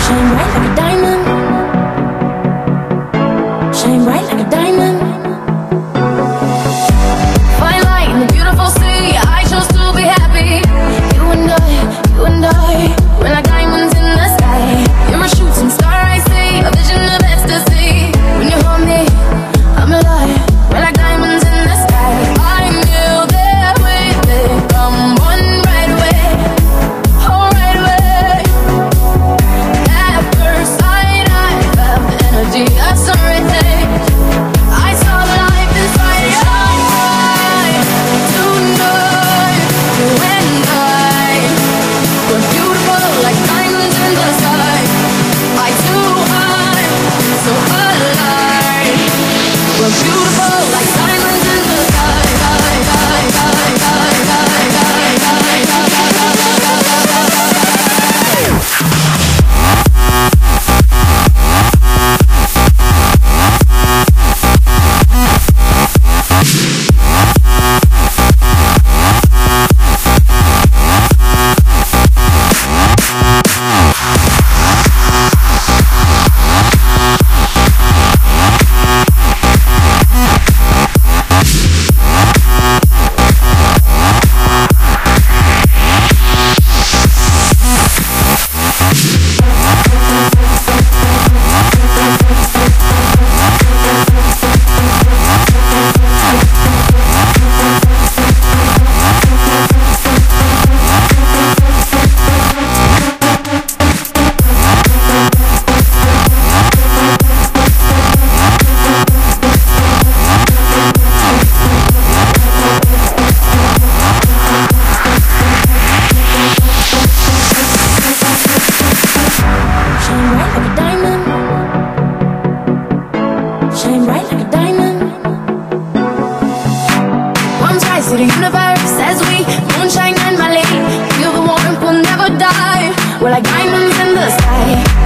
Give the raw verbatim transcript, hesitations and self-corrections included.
Shine bright like a diamond. Shine bright like a diamond. Fine light in the beautiful sea. I chose to be happy. You and I, you and I, we're like diamonds in the sky. You're a shooting star I see, a vision of ecstasy. When you hold me, I'm alive. We're like diamonds in the sky. I knew that we'd become one right away. Oh, right away. At first sight, I felt the energy of summer days. I saw the life inside your eyes. Tonight, you and I, we're beautiful like diamonds in the sky. I too am so alive. We're beautiful like diamonds in the sky. Shine bright like a diamond. One twice to the universe as we moonshine and Mali. Feel the warmth, we'll never die. We're like diamonds in the sky.